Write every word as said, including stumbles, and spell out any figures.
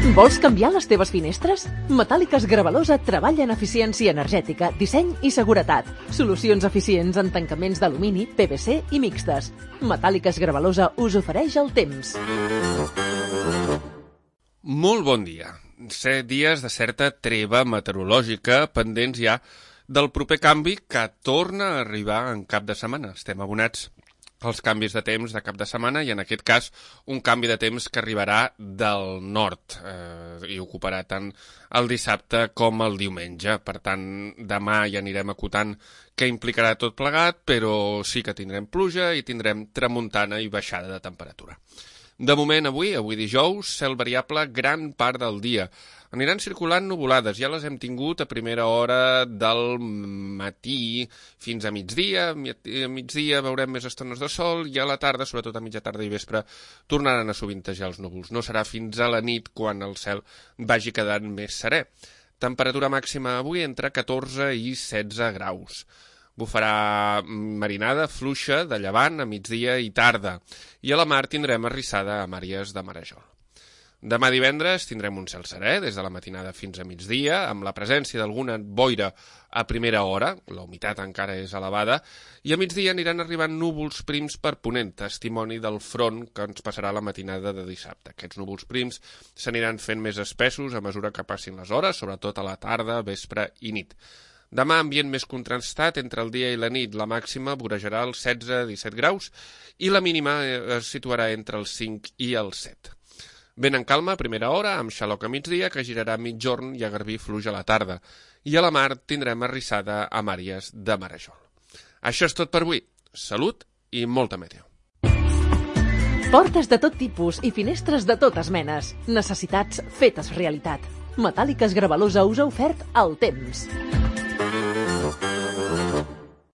Vols canviar les teves finestres? Metàl·liques Gravalosa treballa en eficiència energètica, disseny i seguretat. Solucions eficients en tancaments d'alumini, P V C i mixtes. Metàl·liques Gravalosa us ofereix el temps. Molt bon dia. Set dies de certa treva meteorològica pendents ja del proper canvi que torna a arribar en cap de setmana. Estem abonats als canvis de temps de cap de setmana i en aquest cas un canvi de temps que arribarà del nord eh, i ocuparà tant el dissabte com el diumenge. Per tant, demà ja anirem acotant què implicarà tot plegat, però sí que tindrem pluja i tindrem tramuntana i baixada de temperatura. De moment, avui, avui dijous, cel variable gran part del dia. Aniran circulant nuvolades, ja les hem tingut a primera hora del matí fins a migdia. A migdia veurem més estones de sol i a la tarda, sobretot a mitja tarda i vespre, tornaran a sovintejar els núvols. No serà fins a la nit quan el cel vagi quedant més serè. Temperatura màxima avui entre catorze i setze graus. Bufarà marinada fluixa de llevant a migdia i tarda, i a la mar tindrem arrissada a Màries de Marajol. Demà divendres tindrem un cel serè des de la matinada fins a migdia, amb la presència d'alguna boira a primera hora, la humitat encara és elevada, i a migdia aniran arribant núvols prims per ponent, testimoni del front que ens passarà la matinada de dissabte. Aquests núvols prims s'aniran fent més espessos a mesura que passin les hores, sobretot a la tarda, vespre i nit. Demà, ambient més contrastat entre el dia i la nit. La màxima vorejarà els setze a disset graus i la mínima es situarà entre els cinc i els set. Vent en calma a primera hora, amb xaloc a migdia, que girarà a migjorn i a garbí fluix a la tarda. I a la mar tindrem arrissada a Màries de Marajol. Això és tot per avui. Salut i molta meteo. Portes de tot tipus i finestres de totes menes. Necessitats fetes realitat. Metàl·liques Gravalosa us ha ofert el temps.